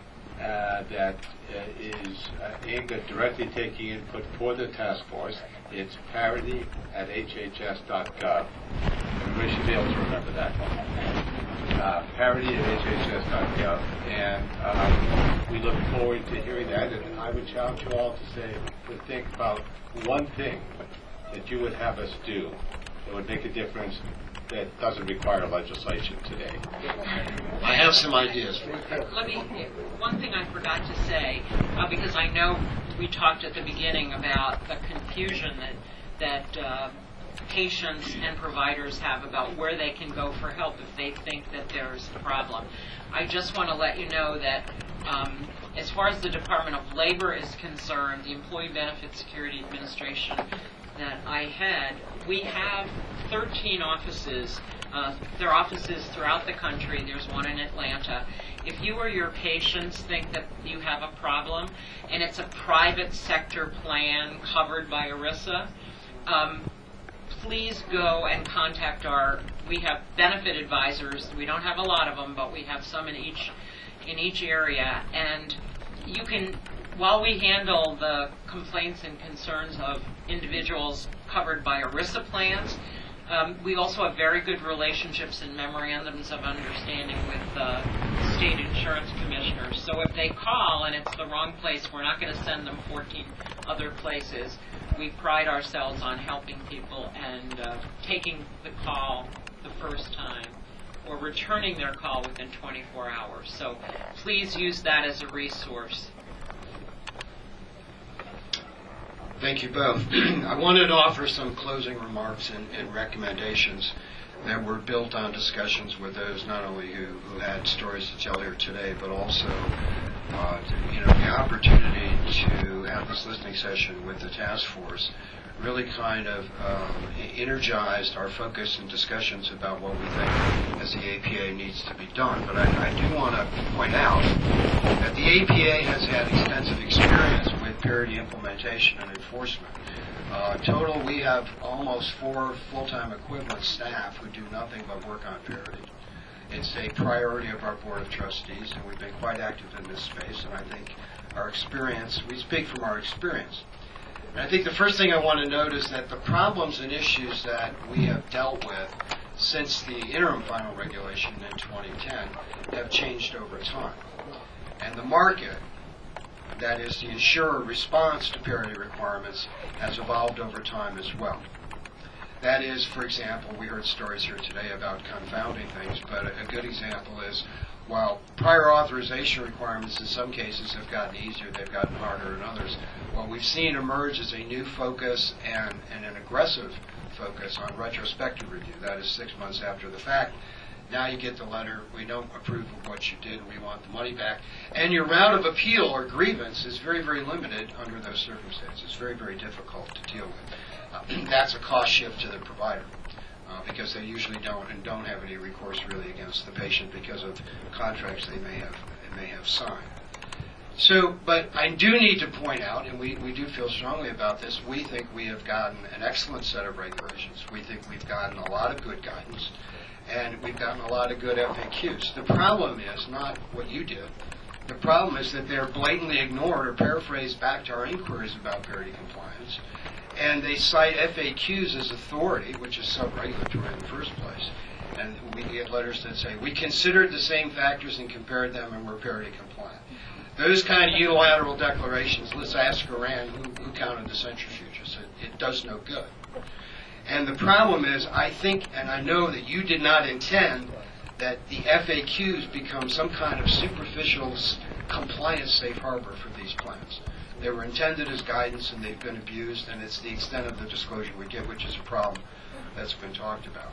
uh, that uh, is uh, aimed at directly taking input for the task force. It's parity at H H S dot gov. Everybody should be able to remember that one. Uh, parity at H H S dot gov, and um, we look forward to hearing that. And I would challenge you all to say, to think about one thing that you would have us do that would make a difference that doesn't require legislation today. I have some ideas. Let me. One thing I forgot to say, uh, because I know we talked at the beginning about the confusion that that. Uh, patients and providers have about where they can go for help if they think that there's a problem. I just want to let you know that um, as far as the Department of Labor is concerned, the Employee Benefit Security Administration that I had, we have thirteen offices. Uh, there are offices throughout the country. There's one in Atlanta. If you or your patients think that you have a problem and it's a private sector plan covered by ERISA, um, please go and contact our, we have benefit advisors. We don't have a lot of them, but we have some in each in each area. And you can, while we handle the complaints and concerns of individuals covered by ERISA plans, um, we also have very good relationships and memorandums of understanding with uh, state insurance commissioners. So if they call and it's the wrong place, we're not going to send them fourteen other places. We pride ourselves on helping people and uh, taking the call the first time or returning their call within twenty-four hours. So please use that as a resource. Thank you both. I wanted to offer some closing remarks and, and recommendations that were built on discussions with those not only who, who had stories to tell here today, but also uh, to, you know, the opportunity to have this listening session with the task force really kind of um, energized our focus and discussions about what we think as the A P A needs to be done. But I, I do want to point out that the A P A has had extensive experience with parity implementation and enforcement. Uh, total, we have almost four full-time equivalent staff who do nothing but work on parity. It's a priority of our Board of Trustees, and we've been quite active in this space, and I think our experience, we speak from our experience. And I think the first thing I want to note is that the problems and issues that we have dealt with since the interim final regulation in twenty ten have changed over time. And the market, that is the insurer response to parity requirements, has evolved over time as well. That is, for example, we heard stories here today about confounding things, but a good example is while prior authorization requirements in some cases have gotten easier, they've gotten harder in others. What we've seen emerge is a new focus and, and an aggressive focus on retrospective review. That is six months after the fact. Now you get the letter, we don't approve of what you did, we want the money back. And your route of appeal or grievance is very, very limited under those circumstances. It's very, very difficult to deal with. Uh, that's a cost shift to the provider. Uh, because they usually don't and don't have any recourse really against the patient because of contracts they may have they may have signed. So, but I do need to point out, and we, we do feel strongly about this, we think we have gotten an excellent set of regulations. We think we've gotten a lot of good guidance, and we've gotten a lot of good F A Qs. The problem is not what you did. The problem is that they're blatantly ignored or paraphrased back to our inquiries about parity compliance. And they cite F A Qs as authority, which is sub-regulatory in the first place. And we get letters that say, we considered the same factors and compared them and we're parity compliant. Those kind of unilateral declarations, let's ask Iran who, who counted the centrifuges. It, it does no good. And the problem is, I think, and I know that you did not intend that the F A Qs become some kind of superficial compliance safe harbor for these plans. They were intended as guidance, and they've been abused, and it's the extent of the disclosure we get, which is a problem that's been talked about.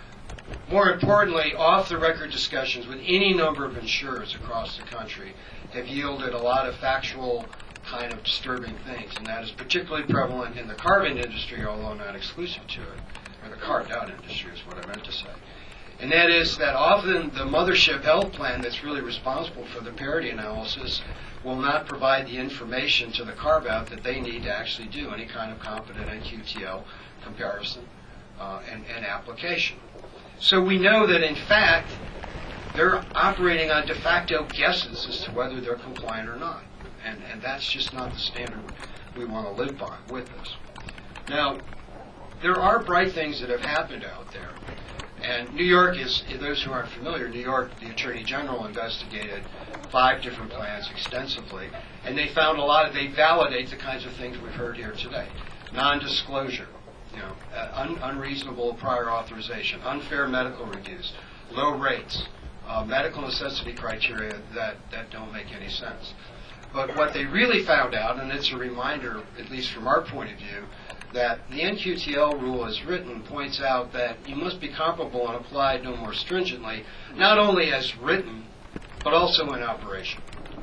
More importantly, off-the-record discussions with any number of insurers across the country have yielded a lot of factual kind of disturbing things, and that is particularly prevalent in the carving industry, although not exclusive to it, or the carved-out industry is what I meant to say. And that is that often the mothership health plan that's really responsible for the parity analysis will not provide the information to the carve-out that they need to actually do any kind of competent N Q T L comparison uh, and, and application. So we know that, in fact, they're operating on de facto guesses as to whether they're compliant or not. And, and that's just not the standard we want to live by with this. Now, there are bright things that have happened out there. And New York is, those who aren't familiar, New York, the Attorney General investigated five different plans extensively, and they found a lot of, they validate the kinds of things we've heard here today. Non-disclosure, you know, uh, un- unreasonable prior authorization, unfair medical reviews, low rates, uh, medical necessity criteria that, that don't make any sense. But what they really found out, and it's a reminder, at least from our point of view, that the N Q T L rule as written points out that you must be comparable and applied no more stringently, not only as written, but also in operation.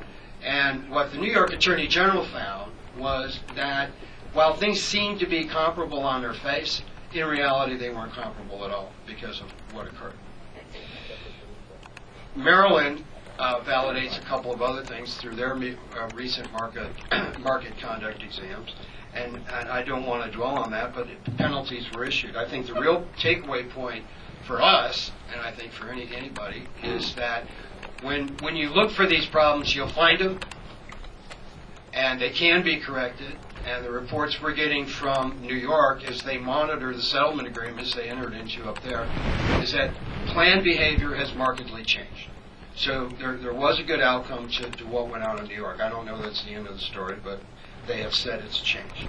And what the New York Attorney General found was that while things seemed to be comparable on their face, in reality they weren't comparable at all because of what occurred. Maryland uh, validates a couple of other things through their me- uh, recent market market conduct exams. And, and I don't want to dwell on that, but penalties were issued. I think the real takeaway point for us, and I think for any anybody, is that when when you look for these problems, you'll find them, and they can be corrected. And the reports we're getting from New York as they monitor the settlement agreements they entered into up there is that plan behavior has markedly changed. So there there was a good outcome to, to what went on in New York. I don't know that's the end of the story, but they have said it's changed.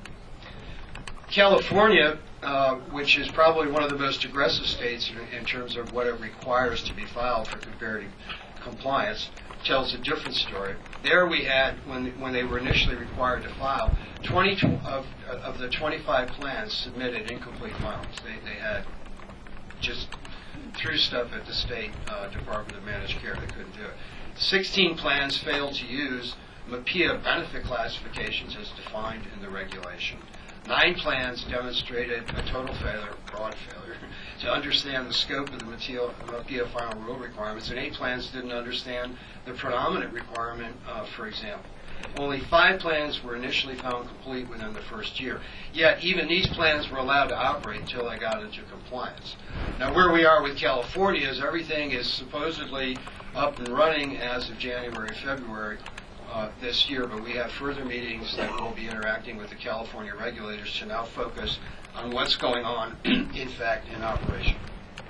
California, uh, which is probably one of the most aggressive states in, in terms of what it requires to be filed for comparative compliance, tells a different story. There we had, when when they were initially required to file, twenty of of the twenty-five plans submitted incomplete filings. They they had just threw stuff at the state uh, Department of Managed Care. They couldn't do it. sixteen plans failed to use M P I A benefit classifications as defined in the regulation. Nine plans demonstrated a total failure, broad failure, to understand the scope of the M P I A final rule requirements, and eight plans didn't understand the predominant requirement, uh, for example. Only five plans were initially found complete within the first year. Yet, even these plans were allowed to operate until they got into compliance. Now, where we are with California is everything is supposedly up and running as of January, February uh, this year, but we have further meetings that will be interacting with the California regulators to now focus on what's going on, in fact, in operation.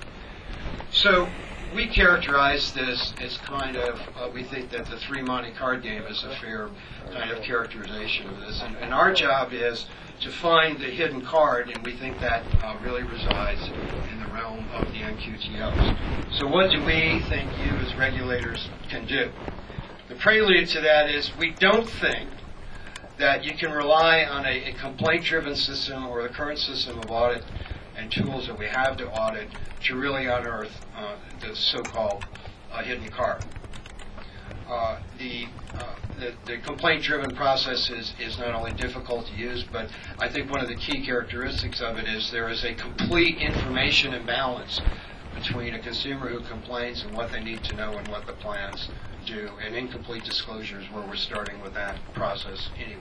So, we characterize this as kind of, uh, we think that the three Monte card game is a fair kind of characterization of this. And, and our job is to find the hidden card, and we think that uh, really resides in the realm of the N Q T Os. So what do we think you as regulators can do? The prelude to that is we don't think that you can rely on a, a complaint-driven system or the current system of audit and tools that we have to audit to really unearth uh, the so-called uh, hidden card. Uh, the, uh, the, the complaint-driven process is, is not only difficult to use, but I think one of the key characteristics of it is there is a complete information imbalance between a consumer who complains and what they need to know and what the plans do, and incomplete disclosures where we're starting with that process anyway.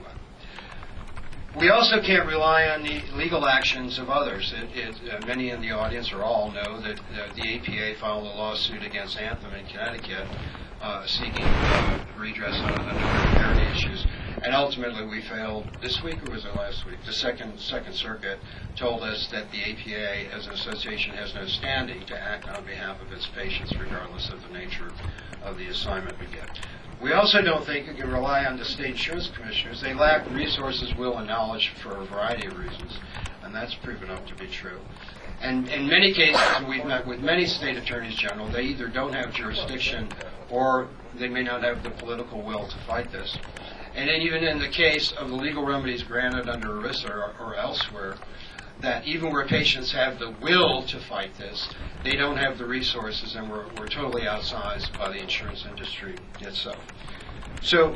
We also can't rely on the legal actions of others. It, it, uh, many in the audience, or all, know that uh, the A P A filed a lawsuit against Anthem in Connecticut uh, seeking uh, redress on a number of parity issues. And ultimately we failed this week, or was it last week? The Second, Second Circuit told us that the A P A as an association has no standing to act on behalf of its patients regardless of the nature of the assignment we get. We also don't think you can rely on the state insurance commissioners. They lack resources, will, and knowledge for a variety of reasons, and that's proven up to be true. And in many cases, we've met with many state attorneys general, they either don't have jurisdiction or they may not have the political will to fight this. And then even in the case of the legal remedies granted under ERISA or, or elsewhere, that even where patients have the will to fight this, they don't have the resources, and we're, we're totally outsized by the insurance industry itself. So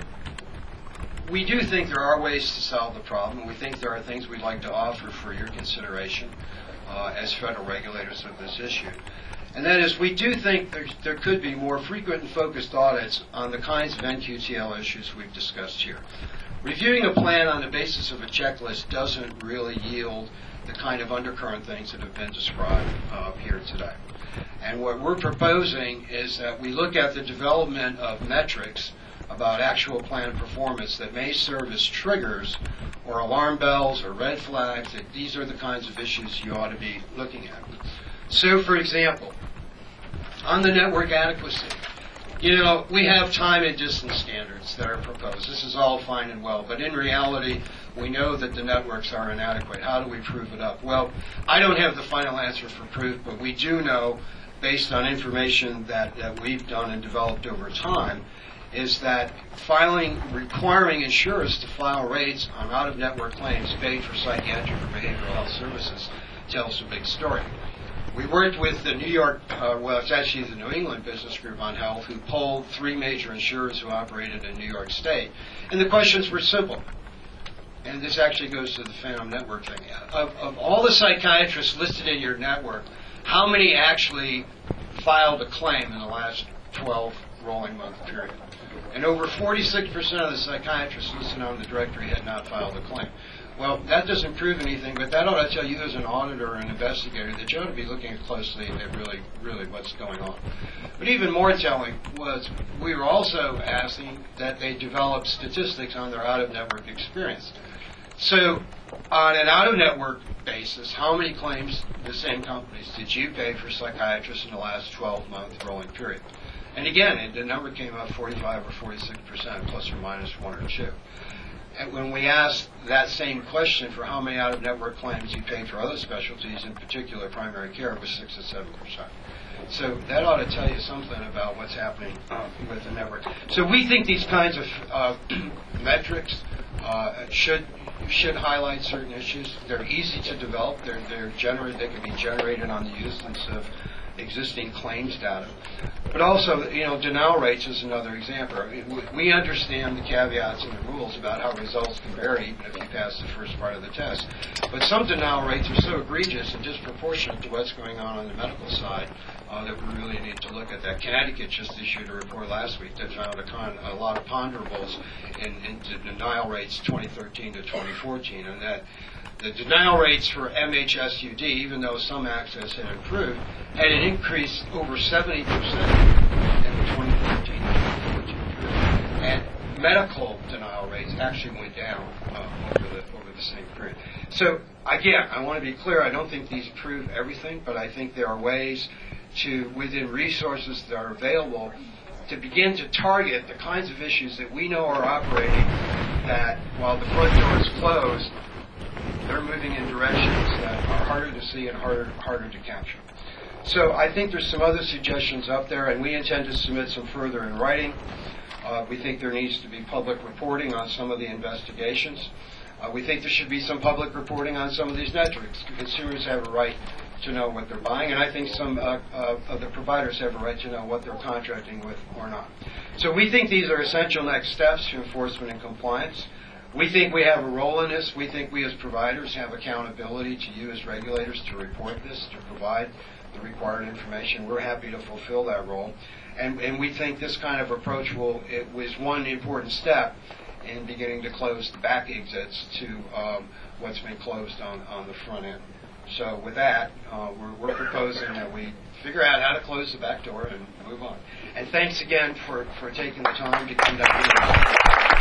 we do think there are ways to solve the problem, and we think there are things we'd like to offer for your consideration uh, as federal regulators of this issue. And that is, we do think there, there could be more frequent and focused audits on the kinds of N Q T L issues we've discussed here. Reviewing a plan on the basis of a checklist doesn't really yield the kind of undercurrent things that have been described uh, here today. And what we're proposing is that we look at the development of metrics about actual plan performance that may serve as triggers or alarm bells or red flags, that these are the kinds of issues you ought to be looking at. So, for example, on the network adequacy, you know, we have time and distance standards that are proposed. This is all fine and well, but in reality, we know that the networks are inadequate. How do we prove it up? Well, I don't have the final answer for proof, but we do know, based on information that, that we've done and developed over time, is that filing, requiring insurers to file rates on out-of-network claims paid for psychiatric or behavioral health services tells a big story. We worked with the New York, uh, well, it's actually the New England Business Group on Health, who polled three major insurers who operated in New York State. And the questions were simple. And this actually goes to the Phantom Network thing. Of, of all the psychiatrists listed in your network, how many actually filed a claim in the last twelve rolling month period? And over forty-six percent of the psychiatrists listed on the directory had not filed a claim. Well, that doesn't prove anything, but that ought to tell you as an auditor or an investigator that you ought to be looking closely at really, really what's going on. But even more telling was we were also asking that they develop statistics on their out-of-network experience. So on an out-of-network basis, how many claims, the same companies, did you pay for psychiatrists in the last twelve-month rolling period? And again, the number came up forty-five or forty-six percent, plus or minus one or two. And when we asked that same question for how many out-of-network claims you paid for other specialties, in particular primary care, it was six to seven percent. So that ought to tell you something about what's happening uh, with the network. So we think these kinds of uh, metrics uh, should should highlight certain issues. They're easy to develop. They're they're generated. They can be generated on the instance of existing claims data. But also, you know, denial rates is another example. We understand the caveats and the rules about how results can vary even if you pass the first part of the test. But some denial rates are so egregious and disproportionate to what's going on on the medical side uh, that we really need to look at that. Connecticut just issued a report last week that found a, con- a lot of ponderables in, in denial rates twenty thirteen to twenty fourteen, and that the denial rates for M H S U D, even though some access had improved, had an increase over seventy percent in the twenty thirteen to twenty fourteen period. And medical denial rates actually went down uh, over the over the same period. So again, I want to be clear, I don't think these prove everything, but I think there are ways to, within resources that are available, to begin to target the kinds of issues that we know are operating that while the front door is closed, they're moving in directions that are harder to see and harder harder to capture. So I think there's some other suggestions up there, and we intend to submit some further in writing. Uh, we think there needs to be public reporting on some of the investigations. Uh, we think there should be some public reporting on some of these metrics. Consumers have a right to know what they're buying, and I think some uh, uh, of the providers have a right to know what they're contracting with or not. So we think these are essential next steps to enforcement and compliance. We think we have a role in this. We think we as providers have accountability to you as regulators to report this, to provide the required information. We're happy to fulfill that role. And, and we think this kind of approach will it was one important step in beginning to close the back exits to um, what's been closed on, on the front end. So with that, uh, we're, we're proposing that we figure out how to close the back door and move on. And thanks again for, for taking the time to conduct the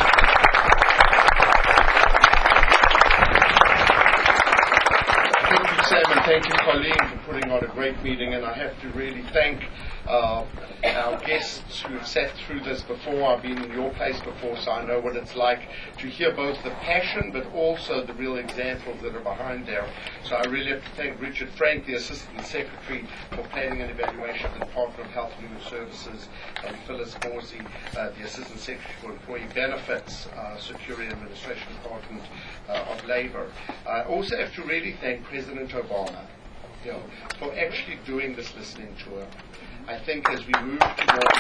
Thank you, Sam, and thank you, Colleen, for putting on a great meeting. And I have to really thank uh, our guests who have sat through this before. I've been in your place before, so I know what it's like to hear both the passion but also the real examples that are behind there. So I really have to thank Richard Frank, the Assistant Secretary for Planning and Evaluation at the Department of Health and Human Services, and Phyllis Morsey, uh, the Assistant Secretary for Employee Benefits, uh, Security and Administration Department uh, of Labor. I also have to really thank President Obama, you know, for actually doing this listening tour. I think as we move towards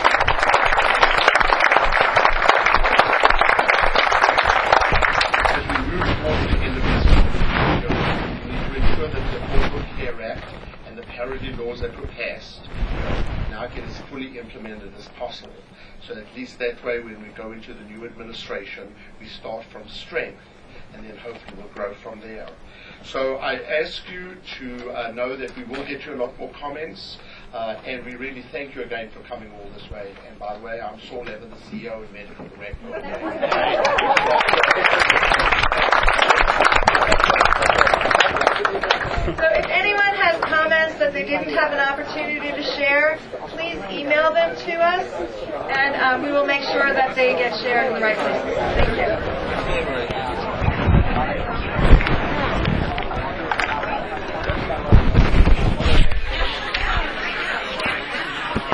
as we move towards the end of this year, we need to ensure that the Affordable Care Act and the parity laws that were passed, you know, now get as fully implemented as possible. So at least that way, when we go into the new administration, we start from strength, and then hopefully we'll grow from there. So I ask you to uh, know that we will get you a lot more comments, uh, and we really thank you again for coming all this way. And by the way, I'm Saul Levin, the C E O and Medical Director. So if anyone has comments that they didn't have an opportunity to share, please email them to us, and um, we will make sure that they get shared in the right places. Thank you.